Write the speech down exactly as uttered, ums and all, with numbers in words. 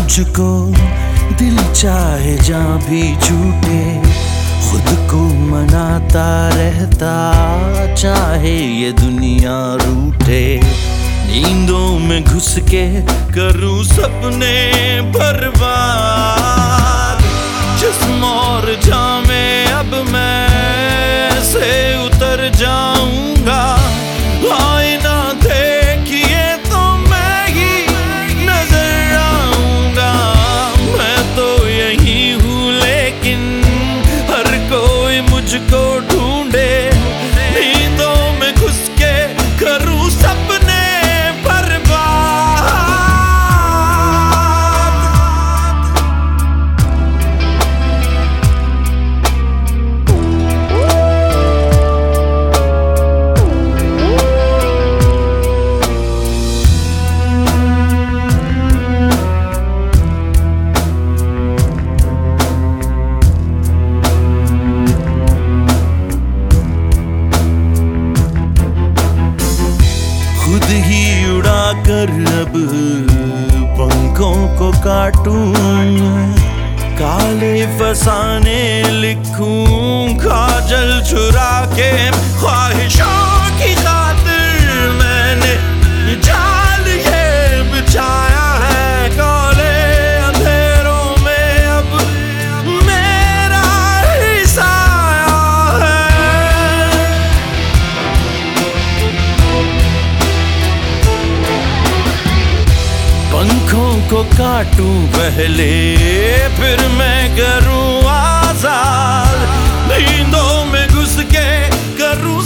मुझको दिल चाहे जहाँ भी छूटे, खुद को मनाता रहता चाहे ये दुनिया रूठे। नींदों में घुस के करूं सपने बर्बाद, जिस्म और जान में अब मैं से उतर जाऊंगा। आईना देखिए तो मैं ही नजर आऊंगा। मैं तो यही हूँ लेकिन हर कोई मुझको ढूंढे। नींदों में घुस के करूं सपने खुद ही उड़ा कर अब पंखों को काटूं, काले फसाने लिखूं काजल चुरा के। ख्वाहिशों की खातिर मैंने जाल ये बिछाया है, काले अंधेरों में अब मेरा ही साया है। पंखों को काटूं पहले फिर मैं करूं आजाद। नींदों में घुस के करूं